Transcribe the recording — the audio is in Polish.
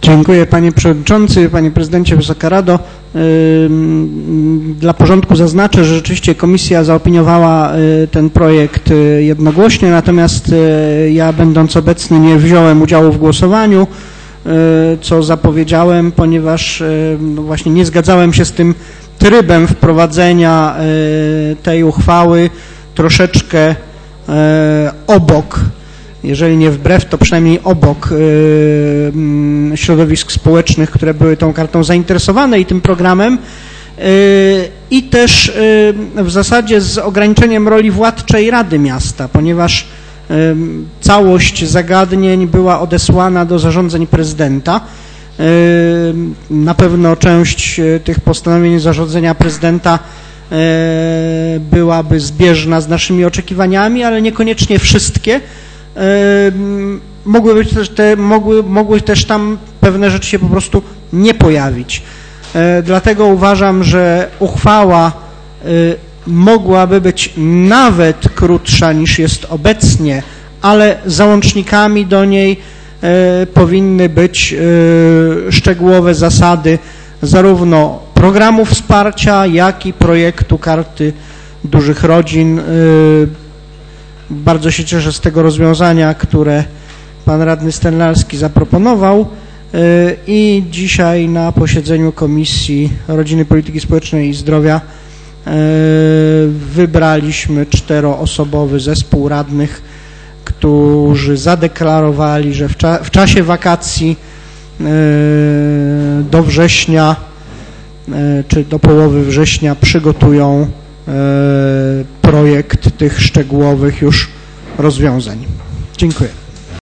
Dziękuję panie przewodniczący, panie prezydencie, Wysoka Rado. Dla porządku zaznaczę, że rzeczywiście komisja zaopiniowała ten projekt jednogłośnie, natomiast ja, będąc obecny, nie wziąłem udziału w głosowaniu, co zapowiedziałem, ponieważ no właśnie nie zgadzałem się z tym trybem wprowadzenia tej uchwały troszeczkę obok, jeżeli nie wbrew, to przynajmniej obok środowisk społecznych, które były tą kartą zainteresowane i tym programem, i też w zasadzie z ograniczeniem roli władczej Rady Miasta, ponieważ całość zagadnień była odesłana do zarządzeń prezydenta. Na pewno część tych postanowień zarządzenia prezydenta byłaby zbieżna z naszymi oczekiwaniami, ale niekoniecznie wszystkie. Mogły też tam pewne rzeczy się po prostu nie pojawić. Dlatego uważam, że uchwała mogłaby być nawet krótsza niż jest obecnie, ale załącznikami do niej powinny być szczegółowe zasady zarówno programu wsparcia, jak i projektu Karty Dużych Rodzin. Bardzo się cieszę z tego rozwiązania, które pan radny Stenlarski zaproponował i dzisiaj na posiedzeniu Komisji Rodziny, Polityki Społecznej i Zdrowia wybraliśmy 4-osobowy zespół radnych, którzy zadeklarowali, że w czasie wakacji do września czy do połowy września przygotują projekt tych szczegółowych już rozwiązań. Dziękuję.